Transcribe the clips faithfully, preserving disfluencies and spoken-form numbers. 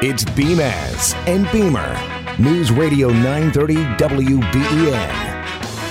It's Beamaz and Beamer. News Radio nine thirty W B E N.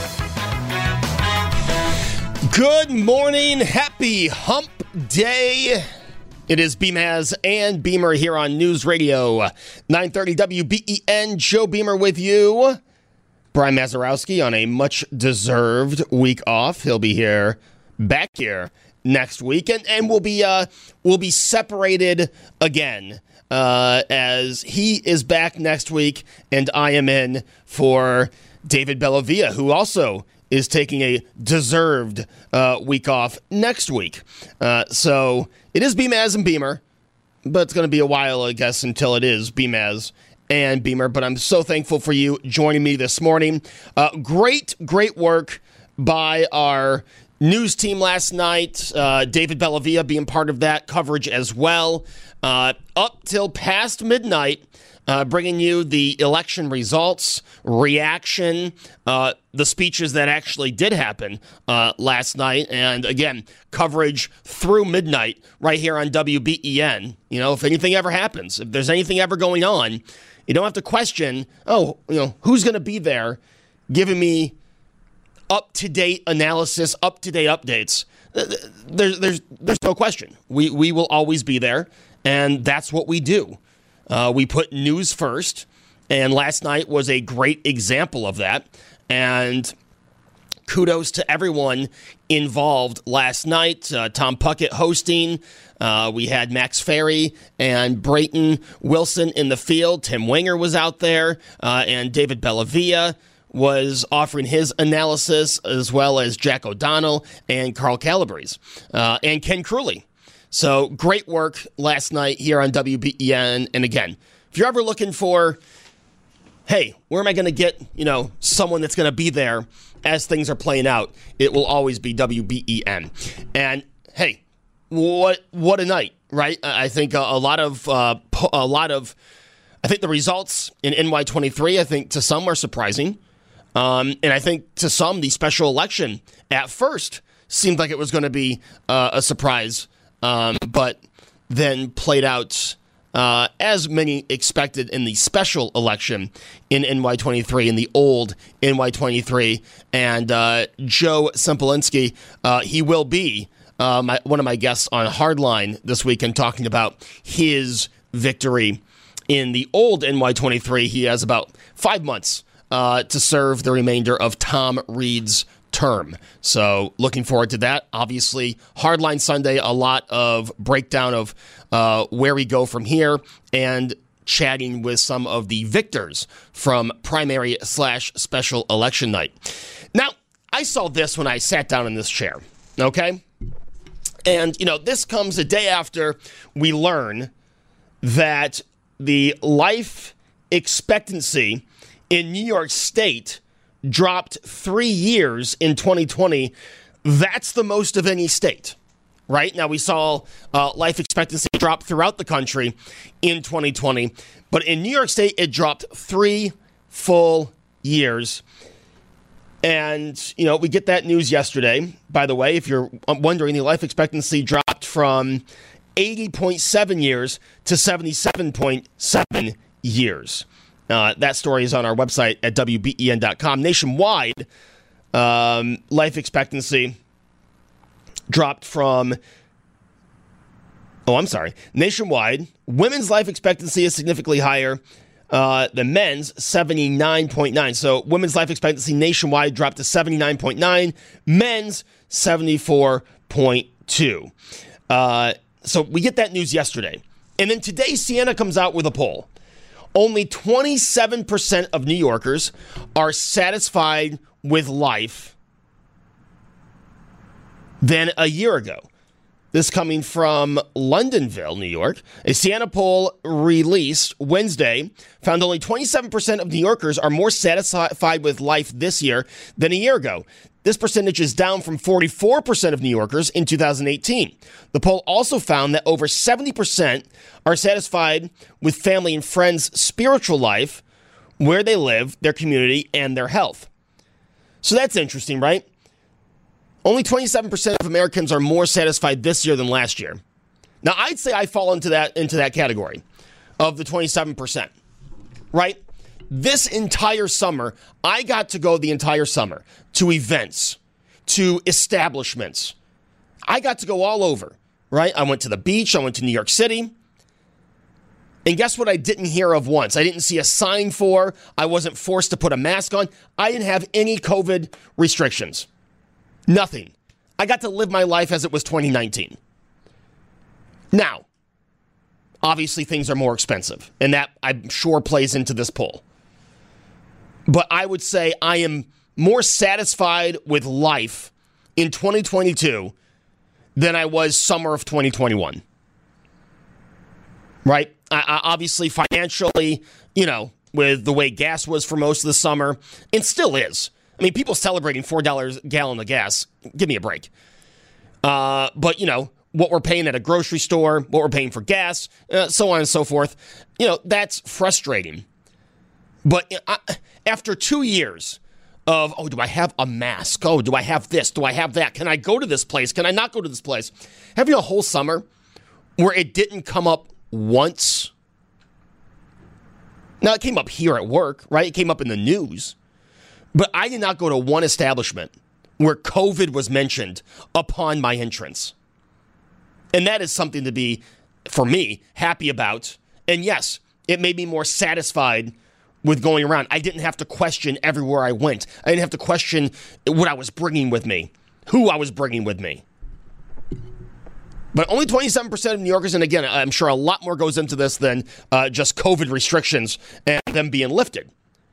Good morning. Happy Hump Day. It is Beamaz and Beamer here on News Radio nine thirty W B E N. Joe Beamer with you. Brian Mazurowski on a much-deserved week off. He'll be here, back here next week, and, and we'll be uh, we'll be separated again uh, as he is back next week, and I am in for David Bellavia, who also is taking a deserved uh, week off next week. Uh, so it is Beamaz and Beamer, but it's going to be a while, I guess, until it is Beamaz and Beamer. But I'm so thankful for you joining me this morning. Uh, great, great work by our news team last night. Uh, David Bellavia being part of that coverage as well. Uh, up till past midnight, uh, bringing you the election results, reaction, uh, the speeches that actually did happen uh, last night. And again, coverage through midnight right here on W B E N. You know, if anything ever happens, if there's anything ever going on, you don't have to question, oh, you know, who's going to be there giving me up-to-date analysis, up-to-date updates. There's there's there's no question. We we will always be there, and that's what we do. Uh, we put news first, and last night was a great example of that. And kudos to everyone involved last night. Uh, Tom Puckett hosting. Uh, we had Max Ferry and Brayton Wilson in the field. Tim Winger was out there, uh, and David Bellavia was offering his analysis, as well as Jack O'Donnell and Carl Calabrese uh, and Ken Crewley. So great work last night here on W B E N. And again, if you're ever looking for, hey, where am I going to get, you know, someone that's going to be there as things are playing out, it will always be W B E N. And hey, what what a night, right? I think a, a lot of uh, a lot of I think the results in N Y twenty-three, I think to some are surprising. Um, and I think to some, the special election at first seemed like it was going to be uh, a surprise, um, but then played out uh, as many expected in the special election in N Y twenty-three, in the old N Y twenty-three. And uh, Joe Sempolinski, uh, he will be uh, my, one of my guests on Hardline this weekend, talking about his victory in the old N Y twenty-three. He has about five months Uh, to serve the remainder of Tom Reed's term. So looking forward to that. Obviously, Hardline Sunday, a lot of breakdown of uh, where we go from here and chatting with some of the victors from primary slash special election night. Now, I saw this when I sat down in this chair, okay? And, you know, this comes a day after we learn that the life expectancy in New York State dropped three years in twenty twenty. That's the most of any state, right? Now, we saw uh, life expectancy drop throughout the country in twenty twenty, but in New York State, it dropped three full years. And, you know, we get that news yesterday. By the way, if you're wondering, the life expectancy dropped from eighty point seven years to seventy-seven point seven years. Uh, that story is on our website at W B E N dot com. Nationwide, um, life expectancy dropped from, oh, I'm sorry. Nationwide, women's life expectancy is significantly higher uh, than men's, seventy-nine point nine. So women's life expectancy nationwide dropped to seventy-nine point nine, men's seventy-four point two. Uh, so we get that news yesterday. And then today, Siena comes out with a poll. Only twenty-seven percent of New Yorkers are satisfied with life than a year ago. This coming from Londonville, New York. A Siena poll released Wednesday found only twenty-seven percent of New Yorkers are more satisfied with life this year than a year ago. This percentage is down from forty-four percent of New Yorkers in two thousand eighteen. The poll also found that over seventy percent are satisfied with family and friends' spiritual life, where they live, their community, and their health. So that's interesting, right? Only twenty-seven percent of Americans are more satisfied this year than last year. Now, I'd say I fall into that into that category. of the twenty-seven percent, right? This entire summer, I got to go the entire summer to events, to establishments. I got to go all over, right? I went to the beach. I went to New York City. And guess what I didn't hear of once? I didn't see a sign for. I wasn't forced to put a mask on. I didn't have any COVID restrictions. Nothing. I got to live my life as it was twenty nineteen. Now, obviously things are more expensive, and that I'm sure plays into this poll. But I would say I am more satisfied with life in twenty twenty-two than I was summer of twenty twenty-one. Right? I, I, obviously, financially, you know, with the way gas was for most of the summer, and still is. I mean, people celebrating four dollars a gallon of gas. Give me a break. Uh, but, you know, what we're paying at a grocery store, what we're paying for gas, uh, so on and so forth, you know, that's frustrating. But uh, after two years of, oh, do I have a mask? Oh, do I have this? Do I have that? Can I go to this place? Can I not go to this place? Having a whole summer where it didn't come up once. Now, it came up here at work, right? It came up in the news. But I did not go to one establishment where COVID was mentioned upon my entrance. And that is something to be, for me, happy about. And yes, it made me more satisfied with going around. I didn't have to question everywhere I went. I didn't have to question what I was bringing with me, who I was bringing with me. But only twenty-seven percent of New Yorkers, and again, I'm sure a lot more goes into this than uh, just COVID restrictions and them being lifted.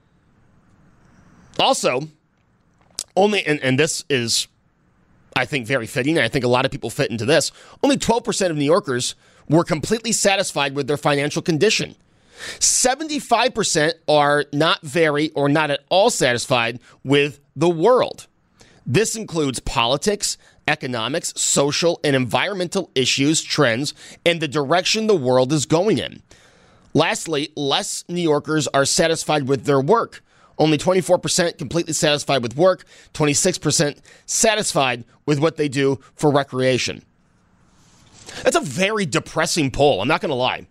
Also, only, and, and this is, I think, very fitting, and I think a lot of people fit into this, only twelve percent of New Yorkers were completely satisfied with their financial condition. seventy-five percent are not very or not at all satisfied with the world. This includes politics, economics, social and environmental issues, trends, and the direction the world is going in. Lastly, less New Yorkers are satisfied with their work. Only twenty-four percent completely satisfied with work, twenty-six percent satisfied with what they do for recreation. That's a very depressing poll, I'm not going to lie.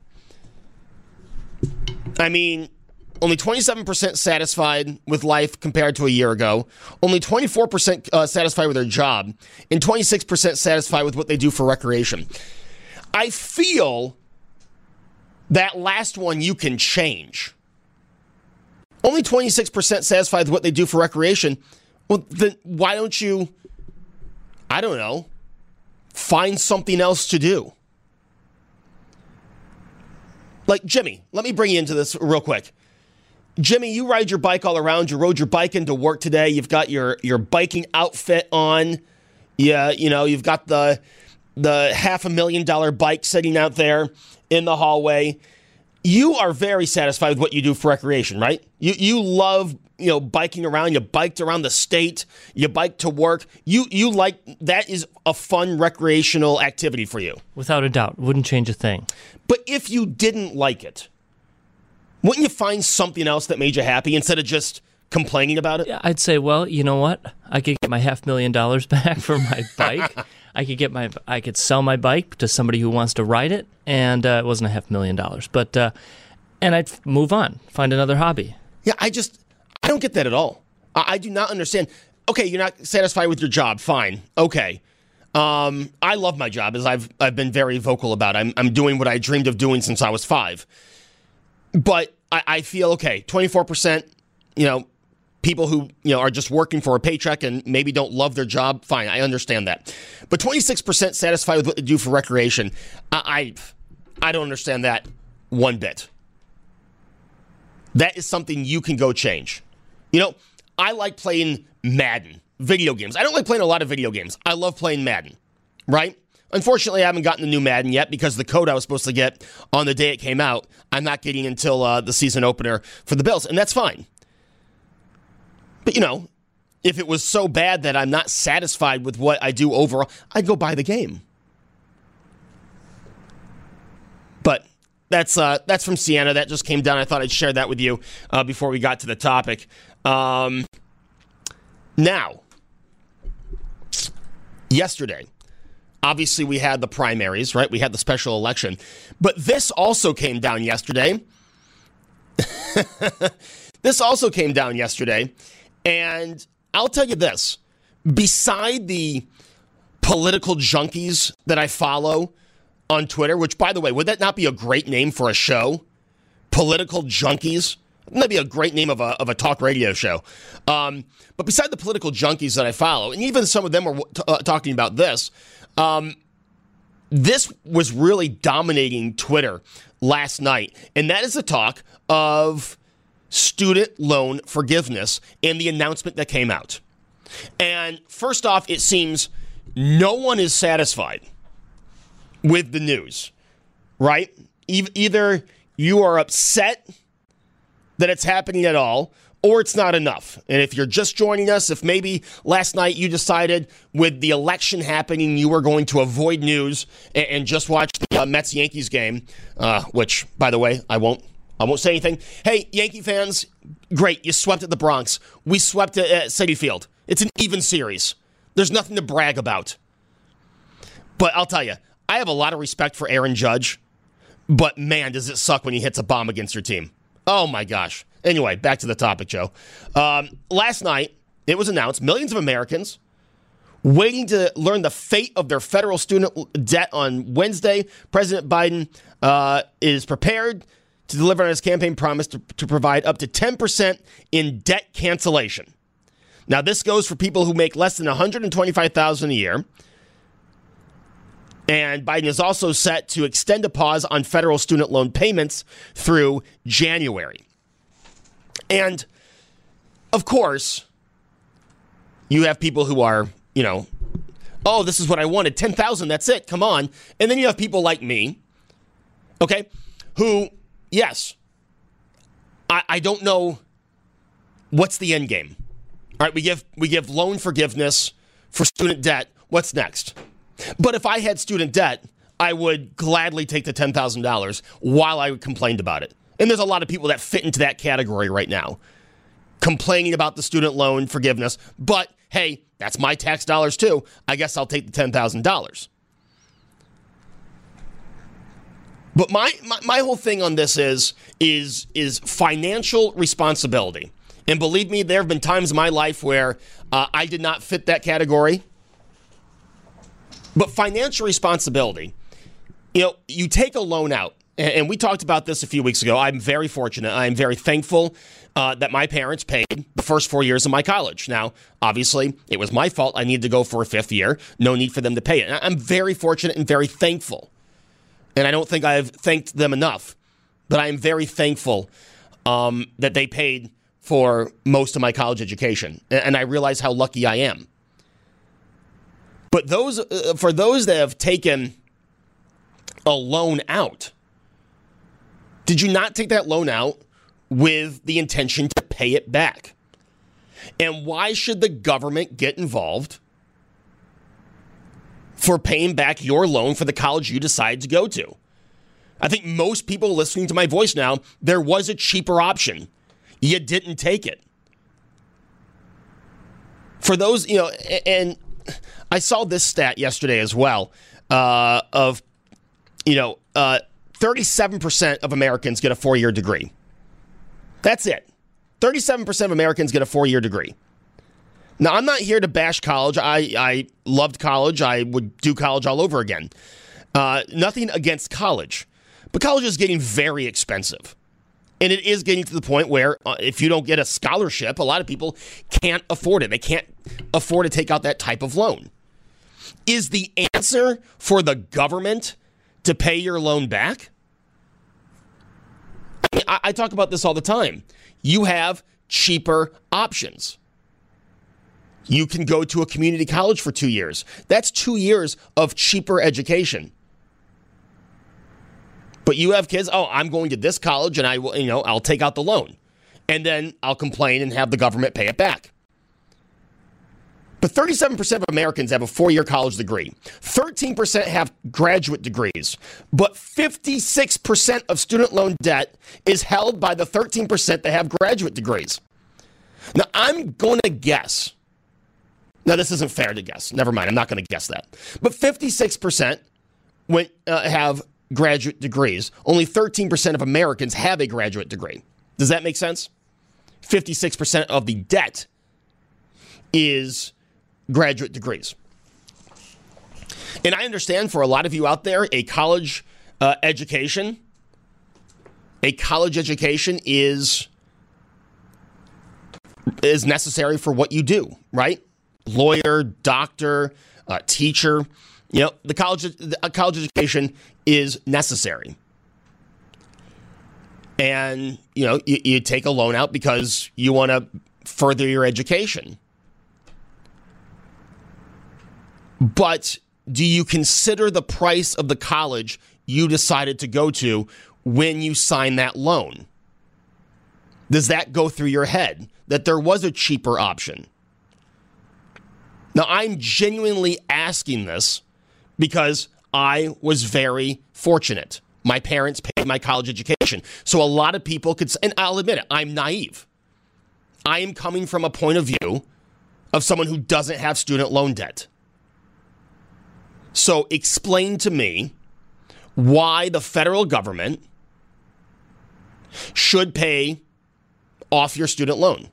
I mean, only twenty-seven percent satisfied with life compared to a year ago, only twenty-four percent uh, satisfied with their job, and twenty-six percent satisfied with what they do for recreation. I feel that last one you can change. Only twenty-six percent satisfied with what they do for recreation. Well, then why don't you, I don't know, find something else to do? Like, Jimmy, let me bring you into this real quick. Jimmy, you ride your bike all around. You rode your bike into work today. You've got your, your biking outfit on. Yeah, you know, you've got the the half a million dollar bike sitting out there in the hallway. You are very satisfied with what you do for recreation, right? You you love, you know, biking around. You biked around the state. You biked to work. You you like, that is a fun recreational activity for you. Without a doubt. Wouldn't change a thing. But if you didn't like it, wouldn't you find something else that made you happy instead of just complaining about it? Yeah, I'd say, well, you know what? I could get my half million dollars back for my bike. I could get my, I could sell my bike to somebody who wants to ride it, and uh, it wasn't a half million dollars. But uh, and I'd move on, find another hobby. Yeah, I just, I don't get that at all. I, I do not understand. Okay, you're not satisfied with your job. Fine. Okay. Um, I love my job, as I've I've been very vocal about. I'm I'm doing what I dreamed of doing since I was five. But I, I feel, okay, twenty-four percent, you know, people who, you know, are just working for a paycheck and maybe don't love their job, fine, I understand that. But twenty-six percent satisfied with what they do for recreation, I, I, I don't understand that one bit. That is something you can go change. You know, I like playing Madden, video games. I don't like playing a lot of video games. I love playing Madden, right? Unfortunately, I haven't gotten the new Madden yet because the code I was supposed to get on the day it came out, I'm not getting until uh, the season opener for the Bills, and that's fine. But, you know, if it was so bad that I'm not satisfied with what I do overall, I'd go buy the game. But that's uh, that's from Sienna. That just came down. I thought I'd share that with you uh, before we got to the topic. Um, now, yesterday, Obviously, we had the primaries, right? We had the special election. But this also came down yesterday. This also came down yesterday. And I'll tell you this. Beside the political junkies that I follow on Twitter, which, by the way, would that not be a great name for a show? Political junkies? Wouldn't that be a great name of a, of a talk radio show? Um, but beside the political junkies that I follow, and even some of them were t- uh, talking about this, um, this was really dominating Twitter last night. And that is the talk of student loan forgiveness and the announcement that came out. And first off, it seems no one is satisfied with the news, right? E- either you are upset that it's happening at all, or it's not enough. And if you're just joining us, if maybe last night you decided with the election happening, you were going to avoid news and, and just watch the uh, Mets-Yankees game, uh, which, by the way, I won't I won't say anything. Hey, Yankee fans, great. You swept at the Bronx. We swept at, at Citi Field. It's an even series. There's nothing to brag about. But I'll tell you, I have a lot of respect for Aaron Judge, but man, does it suck when he hits a bomb against your team. Oh, my gosh. Anyway, back to the topic, Joe. Um, last night, it was announced millions of Americans waiting to learn the fate of their federal student debt on Wednesday. President Biden uh, is prepared to deliver on his campaign promise to, to provide up to ten percent in debt cancellation. Now, this goes for people who make less than one hundred twenty-five thousand dollars a year. And Biden is also set to extend a pause on federal student loan payments through January. And, of course, you have people who are, you know, oh, this is what I wanted, ten thousand dollars, that's it, come on. And then you have people like me, okay, who, yes, I, I don't know what's the end game. All right, we give we give loan forgiveness for student debt. What's next? But if I had student debt, I would gladly take the ten thousand dollars while I complained about it. And there's a lot of people that fit into that category right now, complaining about the student loan forgiveness. But, hey, that's my tax dollars too. I guess I'll take the ten thousand dollars. But my, my, my whole thing on this is, is, is financial responsibility. And believe me, there have been times in my life where uh, I did not fit that category. But financial responsibility, you know, you take a loan out, and we talked about this a few weeks ago. I'm very fortunate. I'm very thankful uh, that my parents paid the first four years of my college. Now, obviously, it was my fault. I needed to go for a fifth year. No need for them to pay it. I'm very fortunate and very thankful. And I don't think I've thanked them enough. But I am very thankful um, that they paid for most of my college education. And I realize how lucky I am. But those, uh, for those that have taken a loan out, did you not take that loan out with the intention to pay it back? And why should the government get involved for paying back your loan for the college you decide to go to? I think most people listening to my voice now, there was a cheaper option. You didn't take it. For those, you know, and I saw this stat yesterday as well uh, of, you know, uh, thirty-seven percent of Americans get a four-year degree. That's it. thirty-seven percent of Americans get a four-year degree. Now, I'm not here to bash college. I, I loved college. I would do college all over again. Uh, nothing against college. But college is getting very expensive. And it is getting to the point where uh, if you don't get a scholarship, a lot of people can't afford it. They can't afford to take out that type of loan. Is the answer for the government to pay your loan back? I mean, I, I talk about this all the time. You have cheaper options. You can go to a community college for two years. That's two years of cheaper education. But you have kids, oh, I'm going to this college and I will, you know, I'll take out the loan. And then I'll complain and have the government pay it back. But thirty-seven percent of Americans have a four-year college degree. thirteen percent have graduate degrees. But fifty-six percent of student loan debt is held by the thirteen percent that have graduate degrees. Now, I'm going to guess. Now, this isn't fair to guess. Never mind. I'm not going to guess that. But fifty-six percent went, uh, have graduate degrees. Only thirteen percent of Americans have a graduate degree. Does that make sense? fifty-six percent of the debt is graduate degrees. And I understand for a lot of you out there, a college uh, education, a college education is, is necessary for what you do, right? Lawyer, doctor, uh, teacher. You know, the college, a college education is necessary. And, you know, you, you take a loan out because you want to further your education. But do you consider the price of the college you decided to go to when you sign that loan? Does that go through your head that there was a cheaper option? Now, I'm genuinely asking this because I was very fortunate. My parents paid my college education. So a lot of people could, and I'll admit it, I'm naive. I am coming from a point of view of someone who doesn't have student loan debt. So explain to me why the federal government should pay off your student loan.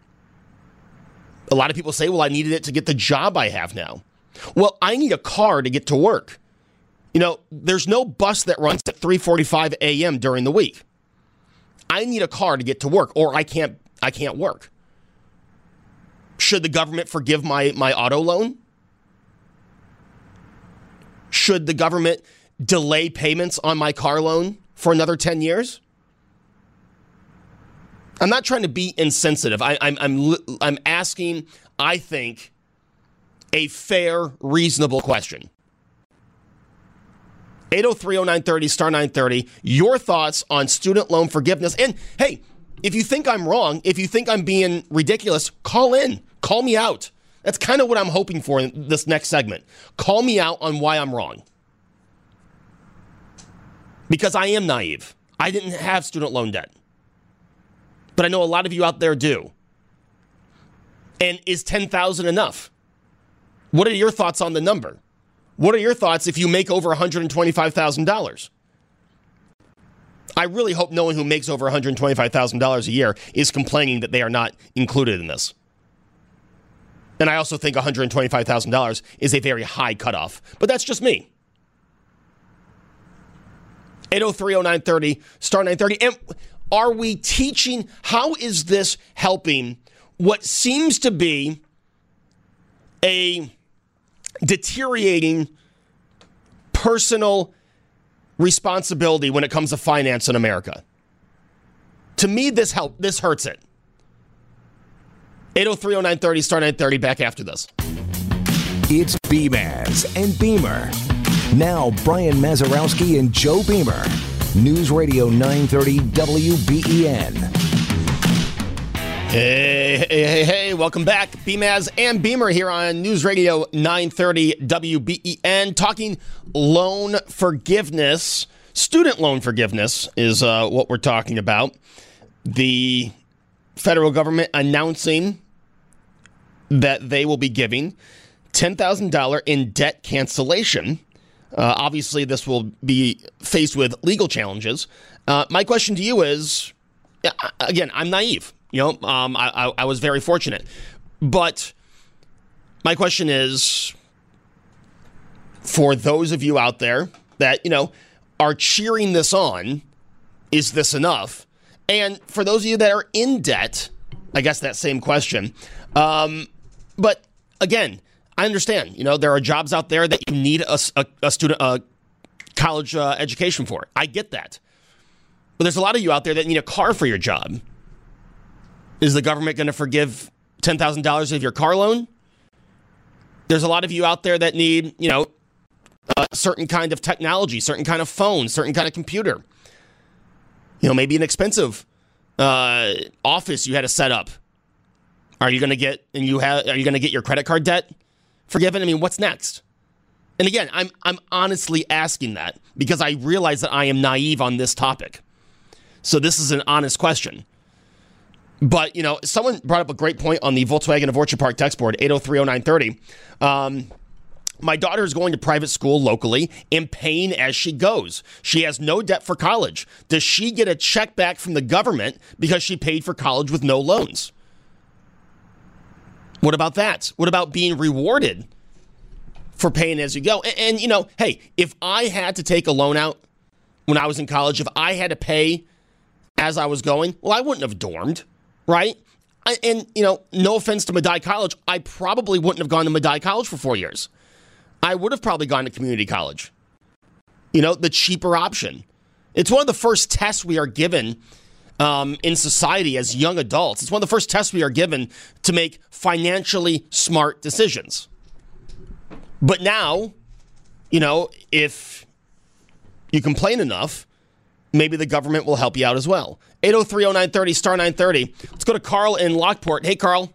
A lot of people say, well, I needed it to get the job I have now. Well, I need a car to get to work. You know, there's no bus that runs at three forty-five a.m. during the week. I need a car to get to work, or I can't I can't work. Should the government forgive my, my auto loan? Should the government delay payments on my car loan for another ten years? I'm not trying to be insensitive. I, I'm, I'm, I'm asking, I think, a fair, reasonable question. eight oh three oh nine thirty, star nine thirty, your thoughts on student loan forgiveness. And hey, if you think I'm wrong, if you think I'm being ridiculous, call in. Call me out. That's kind of what I'm hoping for in this next segment. Call me out on why I'm wrong. Because I am naive. I didn't have student loan debt. But I know a lot of you out there do. And is ten thousand dollars enough? What are your thoughts on the number? What are your thoughts if you make over one hundred twenty-five thousand dollars? I really hope no one who makes over one hundred twenty-five thousand dollars a year is complaining that they are not included in this. And I also think one hundred twenty-five thousand dollars is a very high cutoff. But that's just me. eight oh three oh nine thirty, star nine thirty. And are we teaching, how is this helping what seems to be a deteriorating personal responsibility when it comes to finance in America? To me, this help this hurts it. eight oh three oh nine thirty, star nine thirty, back after this. It's Beamaz and Beamer. Now, Brian Mazurowski and Joe Beamer. News Radio nine thirty W B E N. Hey, hey, hey, hey, welcome back. Beamaz and Beamer here on News Radio nine thirty W B E N, talking loan forgiveness. Student loan forgiveness is uh, what we're talking about. The federal government announcing that they will be giving ten thousand dollars in debt cancellation. Uh, obviously, this will be faced with legal challenges. Uh, my question to you is, again, I'm naive. You know, um, I, I, I was very fortunate. But my question is, for those of you out there that, you know, are cheering this on, is this enough? And for those of you that are in debt, I guess that same question. Um, but again, I understand, you know, there are jobs out there that you need a, a, a student, a college uh, education for. I get that. But there's a lot of you out there that need a car for your job. Is the government going to forgive ten thousand dollars of your car loan? There's a lot of you out there that need, you know, a certain kind of technology, certain kind of phone, certain kind of computer. You know, maybe an expensive uh, office you had to set up. Are you going to get, and you have, are you going to get your credit card debt forgiven? I mean, what's next? And again, I'm I'm honestly asking that because I realize that I am naive on this topic. So this is an honest question. But, you know, someone brought up a great point on the Volkswagen of Orchard Park text board, eight oh three oh nine thirty. Um, my daughter is going to private school locally and paying as she goes. She has no debt for college. Does she get a check back from the government because she paid for college with no loans? What about that? What about being rewarded for paying as you go? And, and, you know, hey, if I had to take a loan out when I was in college, if I had to pay as I was going, well, I wouldn't have dormed. Right? I, and, you know, no offense to Medaille College, I probably wouldn't have gone to Medaille College for four years. I would have probably gone to community college. You know, the cheaper option. It's one of the first tests we are given um, in society as young adults. It's one of the first tests we are given to make financially smart decisions. But now, you know, if you complain enough, maybe the government will help you out as well. eight oh three oh nine thirty, star nine thirty. Let's go to Carl in Lockport. Hey, Carl.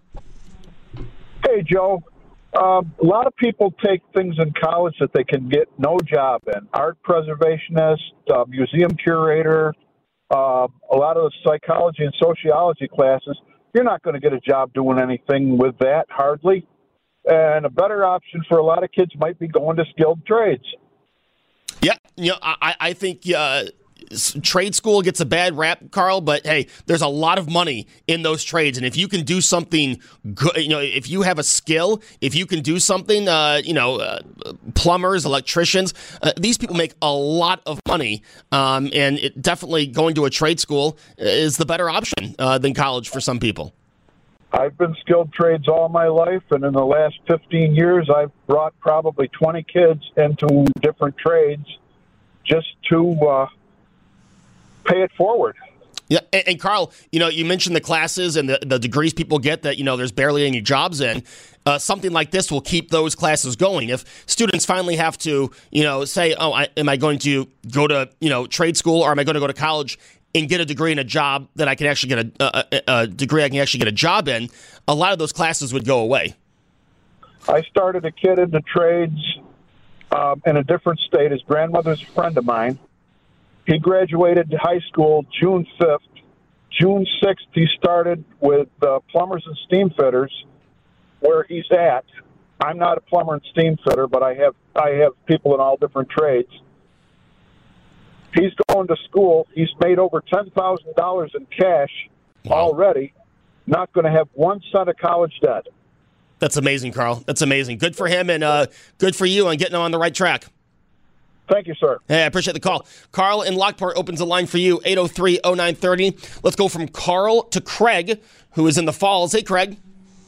Hey, Joe. Um, a lot of people take things in college that they can get no job in. Art preservationist, uh, museum curator, uh, a lot of the psychology and sociology classes. You're not going to get a job doing anything with that, hardly. And a better option for a lot of kids might be going to skilled trades. Yeah, you know, I, I think uh, trade school gets a bad rap, Carl, but hey, there's a lot of money in those trades. And if you can do something good, you know, if you have a skill, if you can do something, uh, you know, uh, plumbers, electricians, uh, these people make a lot of money. Um, and it definitely going to a trade school is the better option uh, than college for some people. I've been skilled trades all my life, and in the last fifteen years, I've brought probably twenty kids into different trades just to uh, pay it forward. Yeah, and, and Carl, you know, you mentioned the classes and the, the degrees people get that, you know, there's barely any jobs in. Uh, something like this will keep those classes going. If students finally have to, you know, say, oh, I, am I going to go to, you know, trade school, or am I going to go to college and get a degree in a job that I can actually get a, a, a degree I can actually get a job in, a lot of those classes would go away. I started a kid into trades um, in a different state. His grandmother's a friend of mine. He graduated high school June fifth. June sixth, he started with uh, plumbers and steam fitters, where he's at. I'm not a plumber and steam fitter, but I have I have people in all different trades. He's going to school. He's made over ten thousand dollars in cash wow. already. Not going to have one cent of college debt. That's amazing, Carl. That's amazing. Good for him, and uh, good for you on getting him on the right track. Thank you, sir. Hey, I appreciate the call. Carl in Lockport opens the line for you, eight oh three oh nine thirty. Let's go from Carl to Craig, who is in the Falls. Hey, Craig.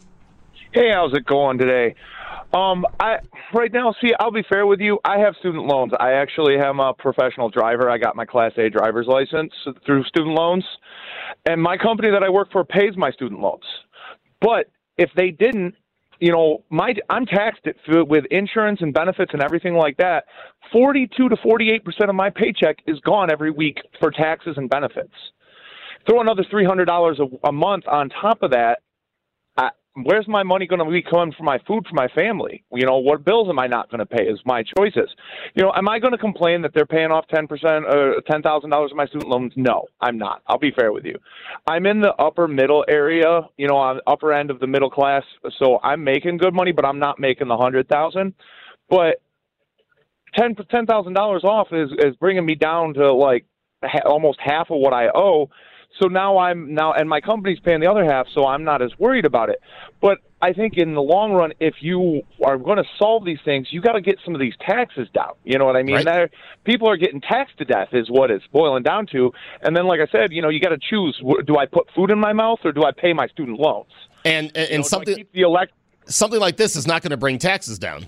Hey, how's it going today? Um, I right now, see, I'll be fair with you. I have student loans. I actually am a professional driver. I got my Class A driver's license through student loans, and my company that I work for pays my student loans. But if they didn't, you know, my I'm taxed it with insurance and benefits and everything like that. forty-two to forty-eight percent of my paycheck is gone every week for taxes and benefits. Throw another three hundred dollars a month on top of that. I, where's my money going to be coming for my food for my family? You know, what bills am I not going to pay is my choices. You know, am I going to complain that they're paying off ten percent or ten thousand dollars of my student loans? No, I'm not. I'll be fair with you. I'm in the upper middle area, you know, on the upper end of the middle class. So I'm making good money, but I'm not making the one hundred thousand dollars. But ten thousand dollars off is, is bringing me down to like ha- almost half of what I owe. So now I'm now, and my company's paying the other half, so I'm not as worried about it. But I think in the long run, if you are going to solve these things, you got to get some of these taxes down. You know what I mean? Right. They're, people are getting taxed to death is what it's boiling down to. And then, like I said, you know, you got to choose: do I put food in my mouth or do I pay my student loans? And and, and you know, something the elect- something like this is not going to bring taxes down.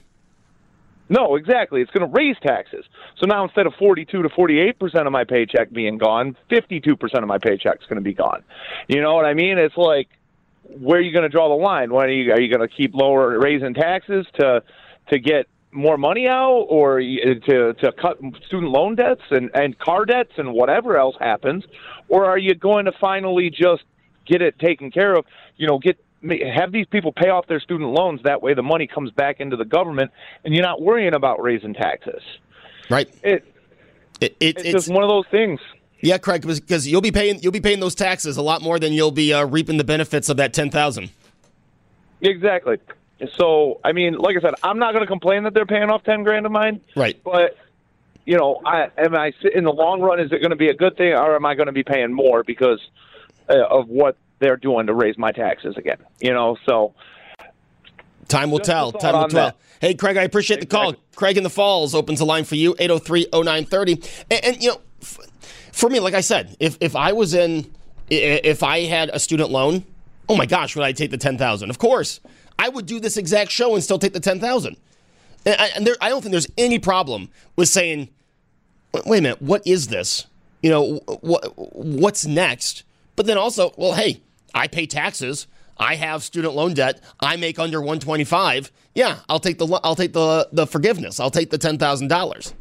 No, exactly. It's going to raise taxes. So now instead of forty-two to forty-eight percent of my paycheck being gone, fifty-two percent of my paycheck is going to be gone. You know what I mean? It's like, where are you going to draw the line? When are you, are you going to keep lower raising taxes to to get more money out, or to to cut student loan debts and, and car debts and whatever else happens? Or are you going to finally just get it taken care of, you know, get have these people pay off their student loans. That way the money comes back into the government, and you're not worrying about raising taxes. Right. It, it, it it's, it's just one of those things. Yeah, Craig, because you'll be paying you'll be paying those taxes a lot more than you'll be uh, reaping the benefits of that ten thousand dollars. Exactly. So, I mean, like I said, I'm not going to complain that they're paying off ten grand of mine. Right. But, you know, I, am I in the long run, is it going to be a good thing, or am I going to be paying more because uh, of what they're doing to raise my taxes again? You know, so. Time will tell. Time will tell. That. Hey, Craig, I appreciate exactly. the call. Craig in the Falls opens a line for you, eight oh three oh nine three oh. And, and, you know, f- for me, like I said, if, if I was in, if I had a student loan, oh my gosh, would I take the ten thousand dollars? Of course. I would do this exact show and still take the ten thousand dollars. And, I, and there, I don't think there's any problem with saying, wait a minute, what is this? You know, what what's next? But then also, well, hey, I pay taxes. I have student loan debt. I make under one twenty-five. Yeah, I'll take the I'll take the the forgiveness. I'll take the ten thousand dollars.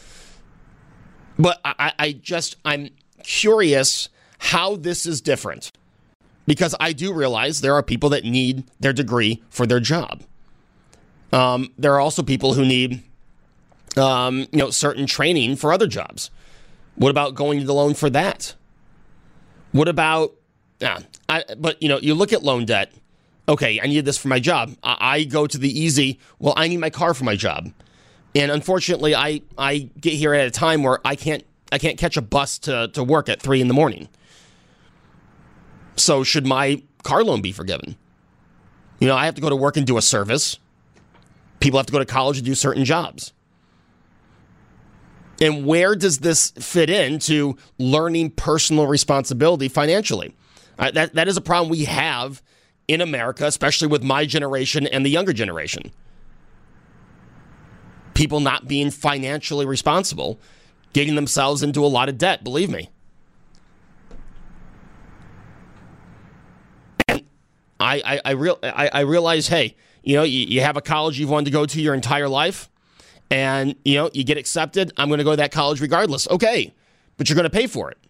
But I, I just I'm curious how this is different, because I do realize there are people that need their degree for their job. Um, there are also people who need um, you know certain training for other jobs. What about going to the loan for that? What about yeah, I, but, you know, you look at loan debt. Okay, I need this for my job. I, I go to the easy, well, I need my car for my job. And unfortunately, I, I get here at a time where I can't I can't catch a bus to, to work at three in the morning. So should my car loan be forgiven? You know, I have to go to work and do a service. People have to go to college and do certain jobs. And where does this fit into learning personal responsibility financially? Uh, that that is a problem we have in America, especially with my generation and the younger generation. People not being financially responsible, getting themselves into a lot of debt, believe me. And I I I, real, I, I realize, hey, you know, you, you have a college you've wanted to go to your entire life, and, you know, you get accepted. I'm going to go to that college regardless. Okay, but you're going to pay for it.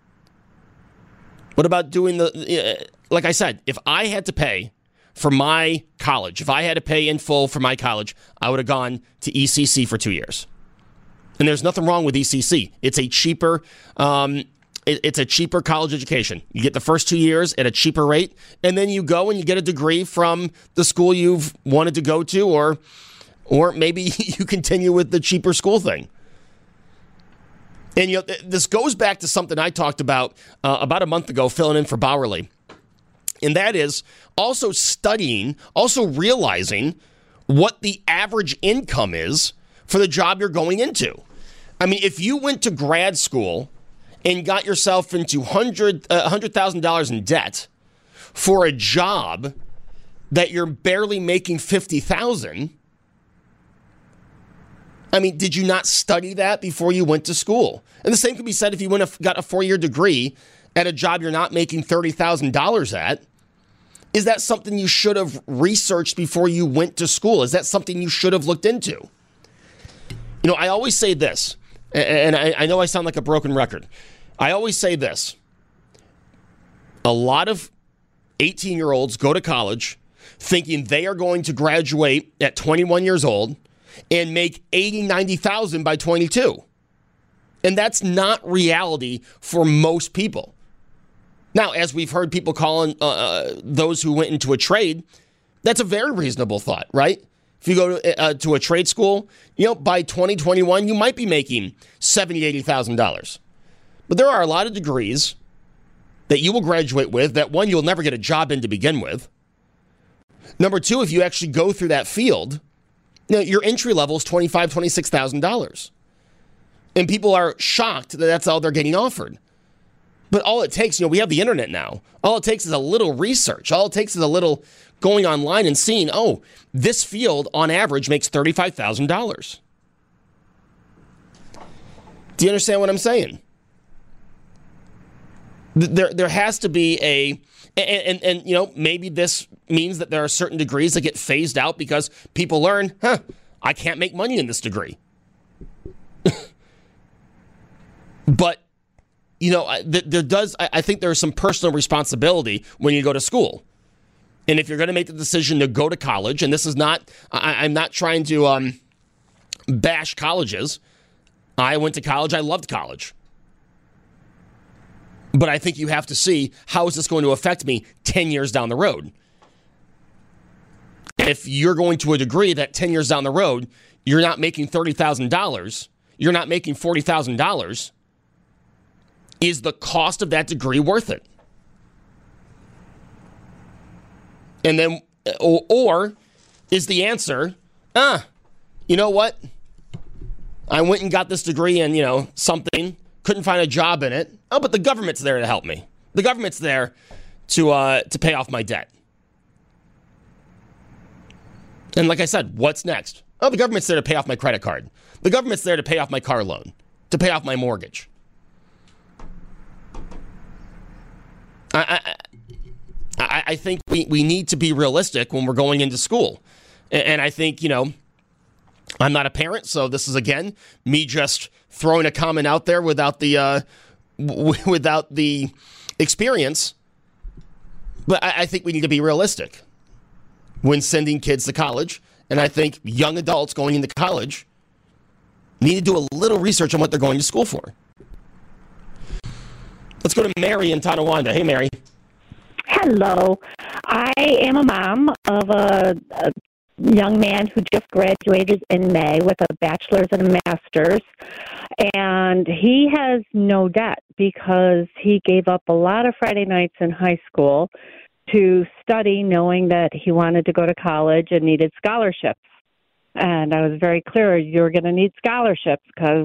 What about doing the, uh, like I said, if I had to pay for my college, if I had to pay in full for my college, I would have gone to E C C for two years. And there's nothing wrong with E C C. It's a cheaper, um, it, it's a cheaper college education. You get the first two years at a cheaper rate, and then you go and you get a degree from the school you've wanted to go to, or, or maybe you continue with the cheaper school thing. And you know, this goes back to something I talked about uh, about a month ago, filling in for Bowerly. And that is also studying, also realizing what the average income is for the job you're going into. I mean, if you went to grad school and got yourself into one hundred thousand dollars uh, one hundred thousand dollars in debt for a job that you're barely making fifty thousand dollars, I mean, did you not study that before you went to school? And the same could be said if you went got a four-year degree at a job you're not making thirty thousand dollars at. Is that something you should have researched before you went to school? Is that something you should have looked into? You know, I always say this, and I, I know I sound like a broken record. I always say this. A lot of eighteen-year-olds go to college thinking they are going to graduate at twenty-one years old and make eighty, ninety thousand by twenty-two. And that's not reality for most people. Now, as we've heard people calling uh, those who went into a trade, that's a very reasonable thought, right? If you go to, uh, to a trade school, you know, by twenty twenty-one, you might be making seventy thousand dollars, eighty thousand dollars. But there are a lot of degrees that you will graduate with that, one, you'll never get a job in to begin with. Number two, if you actually go through that field, you know, your entry level is twenty-five thousand dollars, twenty-six thousand dollars. And people are shocked that that's all they're getting offered. But all it takes, you know, we have the internet now. All it takes is a little research. All it takes is a little going online and seeing, oh, this field on average makes thirty-five thousand dollars. Do you understand what I'm saying? There, there has to be a, and, and, and, you know, maybe this means that there are certain degrees that get phased out because people learn, huh, I can't make money in this degree. But, you know, there does, I think there's some personal responsibility when you go to school. And if you're going to make the decision to go to college, and this is not, I, I'm not trying to um, bash colleges. I went to college. I loved college. But I think you have to see, how is this going to affect me ten years down the road? If you're going to a degree that ten years down the road, you're not making thirty thousand dollars, you're not making forty thousand dollars, is the cost of that degree worth it? And then, or, or is the answer, ah, you know what? I went and got this degree in, you know, something, couldn't find a job in it. Oh, but the government's there to help me. The government's there to uh, to pay off my debt. And like I said, what's next? Oh, the government's there to pay off my credit card. The government's there to pay off my car loan, to pay off my mortgage. I, I, I, I think we, we need to be realistic when we're going into school. And, and I think, you know, I'm not a parent, so this is, again, me just throwing a comment out there without the uh, w- without the experience. But I, I think we need to be realistic when sending kids to college. And I think young adults going into college need to do a little research on what they're going to school for. Let's go to Mary in Tonawanda. Hey, Mary. Hello. I am a mom of a, a young man who just graduated in May with a bachelor's and a master's. And he has no debt because he gave up a lot of Friday nights in high school to study, knowing that he wanted to go to college and needed scholarships. And I was very clear, you're going to need scholarships because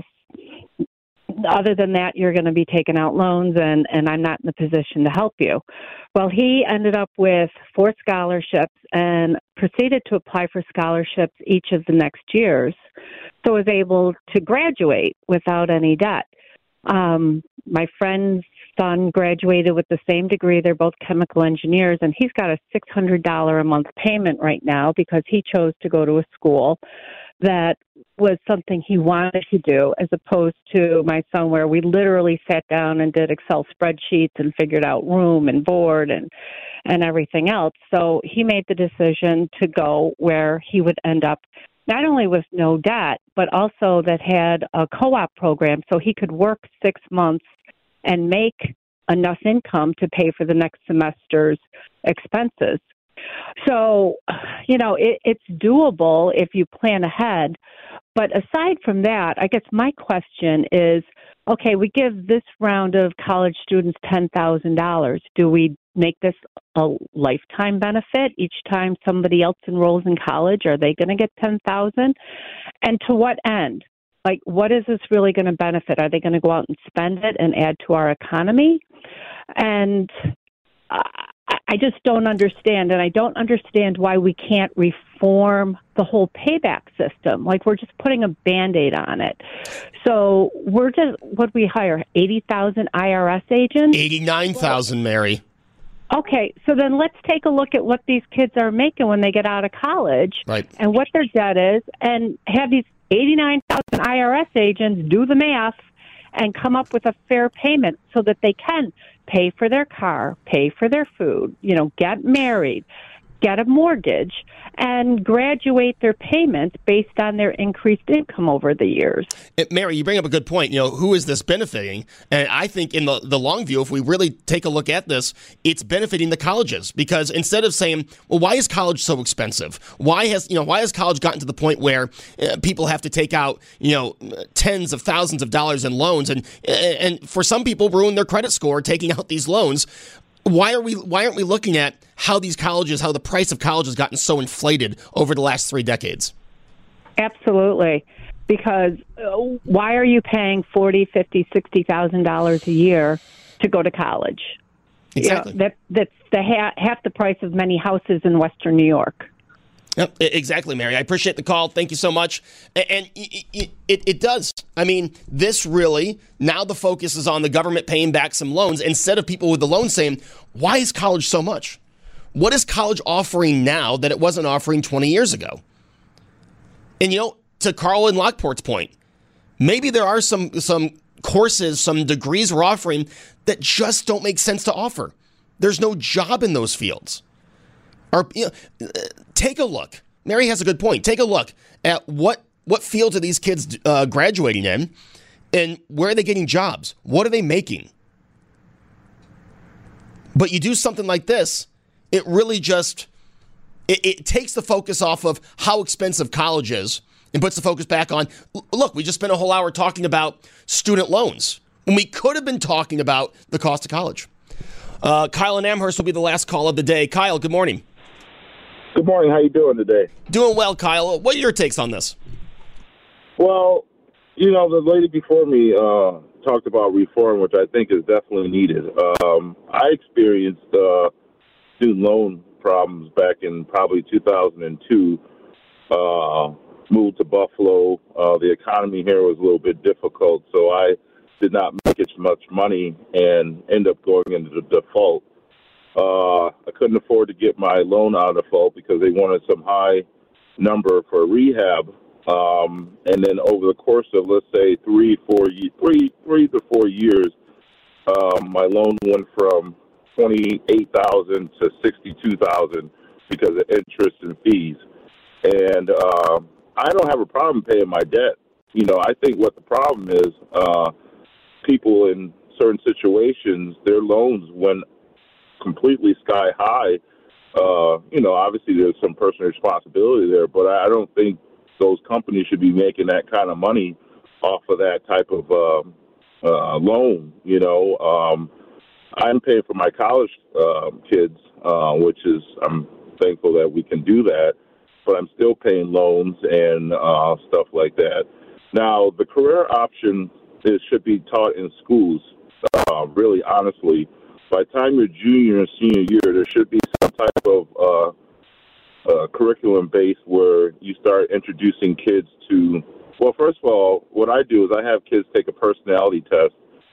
other than that, you're going to be taking out loans, and, and I'm not in the position to help you. Well, he ended up with four scholarships and proceeded to apply for scholarships each of the next years, so was able to graduate without any debt. Um, my friend's son graduated with the same degree. They're both chemical engineers, and he's got a six hundred dollars a month payment right now because he chose to go to a school that was something he wanted to do, as opposed to my son, where we literally sat down and did Excel spreadsheets and figured out room and board and and everything else. So he made the decision to go where he would end up not only with no debt, but also that had a co-op program so he could work six months and make enough income to pay for the next semester's expenses. So, you know, it, it's doable if you plan ahead. But aside from that, I guess my question is, okay, we give this round of college students ten thousand dollars. Do we make this a lifetime benefit? Each time somebody else enrolls in college, are they going to get ten thousand dollars? And to what end? Like, what is this really going to benefit? Are they going to go out and spend it and add to our economy? And uh, I just don't understand, and I don't understand why we can't reform the whole payback system. Like, we're just putting a Band-Aid on it. So we're just, what we hire, eighty thousand I R S agents? eighty-nine thousand, Mary. Okay, so then let's take a look at what these kids are making when they get out of college, right, and what their debt is, and have these eighty-nine thousand I R S agents do the math and come up with a fair payment so that they can pay for their car, pay for their food, you know, get married, get a mortgage, and graduate their payments based on their increased income over the years. Mary, you bring up a good point. You know, who is this benefiting? And I think in the, the long view, if we really take a look at this, it's benefiting the colleges, because instead of saying, well, why is college so expensive? Why has, you know, why has college gotten to the point where uh, people have to take out, you know, tens of thousands of dollars in loans, and and for some people ruin their credit score taking out these loans? Why are we? Why aren't we looking at how these colleges, how the price of college has gotten so inflated over the last three decades? Absolutely, because why are you paying forty, fifty, sixty thousand dollars a year to go to college? Exactly. You know, that that's the ha- half the price of many houses in Western New York. Yep, exactly, Mary. I appreciate the call. Thank you so much. And it, it, it does. I mean, this really, now the focus is on the government paying back some loans instead of people with the loans saying, why is college so much? What is college offering now that it wasn't offering twenty years ago? And, you know, to Carl in Lockport's point, maybe there are some some courses, some degrees we're offering that just don't make sense to offer. There's no job in those fields. Or, you know, take a look. Mary has a good point. Take a look at what, what fields are these kids uh, graduating in, and where are they getting jobs? What are they making? But you do something like this, it really just, it, it takes the focus off of how expensive college is and puts the focus back on, look, we just spent a whole hour talking about student loans when we could have been talking about the cost of college. Uh, Kyle in Amherst will be the last call of the day. Kyle, good morning. Good morning. How you doing today? Doing well, Kyle. What are your takes on this? Well, you know, the lady before me uh, talked about reform, which I think is definitely needed. Um, I experienced uh, student loan problems back in probably two thousand two. Uh, moved to Buffalo. Uh, the economy here was a little bit difficult, so I did not make as much money and end up going into the default. Uh, I couldn't afford to get my loan out of default because they wanted some high number for rehab. Um, and then over the course of, let's say, three, four, three, three to four years, um, my loan went from twenty-eight thousand to sixty-two thousand because of interest and fees. And uh, I don't have a problem paying my debt. You know, I think what the problem is, uh, people in certain situations, their loans went completely sky high. Uh, you know, obviously there's some personal responsibility there, but I don't think those companies should be making that kind of money off of that type of uh, uh, loan. You know, um, I'm paying for my college uh, kids, uh, which is, I'm thankful that we can do that, but I'm still paying loans and uh, stuff like that. Now, the career option is, should be taught in schools, uh, really honestly. By the time you're junior and senior year, there should be some type of uh, uh, curriculum base where you start introducing kids to, well, first of all, what I do is I have kids take a personality test,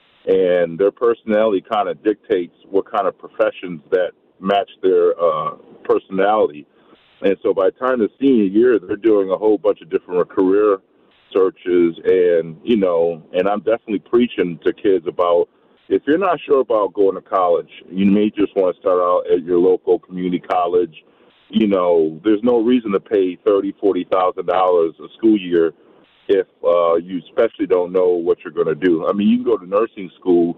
and their personality kind of dictates what kind of professions that match their uh, personality. And so by the time the senior year, they're doing a whole bunch of different career searches, and, you know, and I'm definitely preaching to kids about, if you're not sure about going to college, you may just want to start out at your local community college. You know, there's no reason to pay thirty thousand dollars, forty thousand dollars a school year if uh, you especially don't know what you're going to do. I mean, you can go to nursing school,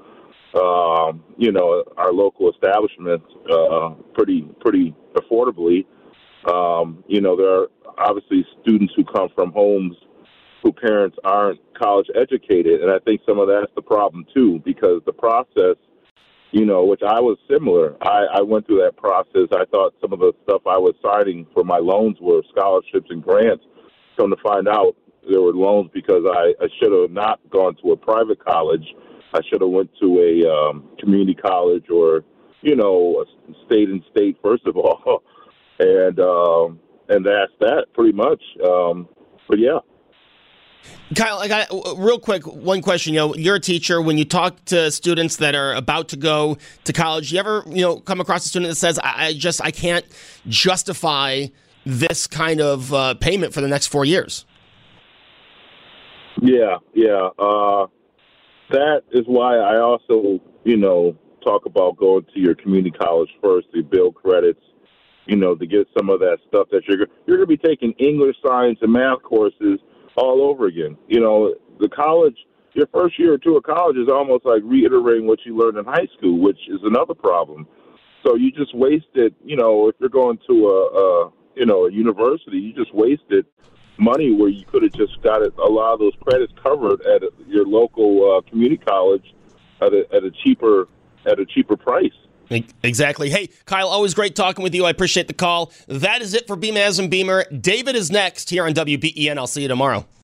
um, you know, our local establishments uh, pretty pretty affordably. Um, you know, there are obviously students who come from homes who parents aren't college educated, and I think some of that's the problem too, because the process, you know, which I was similar. I, I went through that process. I thought some of the stuff I was signing for my loans were scholarships and grants. Come to find out, there were loans because I, I should have not gone to a private college. I should have went to a um, community college or, you know, a state and state first of all, and um, and that's that pretty much. Um, but yeah. Kyle, I got real quick one question. You know, you're a teacher. When you talk to students that are about to go to college, you ever, you know, come across a student that says, "I, I just, I can't justify this kind of uh, payment for the next four years"? Yeah, yeah. Uh, that is why I also, you know, talk about going to your community college first to build credits. You know, to get some of that stuff that you're you're going to be taking English, science, and math courses all over again. You know, the college, your first year or two of college is almost like reiterating what you learned in high school, which is another problem. So you just wasted, you know, if you're going to a, a you know, a university, you just wasted money where you could have just got it, a lot of those credits covered at a, your local uh, community college at a, at a cheaper at a cheaper price. Exactly. Hey, Kyle, always great talking with you. I appreciate the call. That is it for Beamaz and Beamer. David is next here on W B E N. I'll see you tomorrow.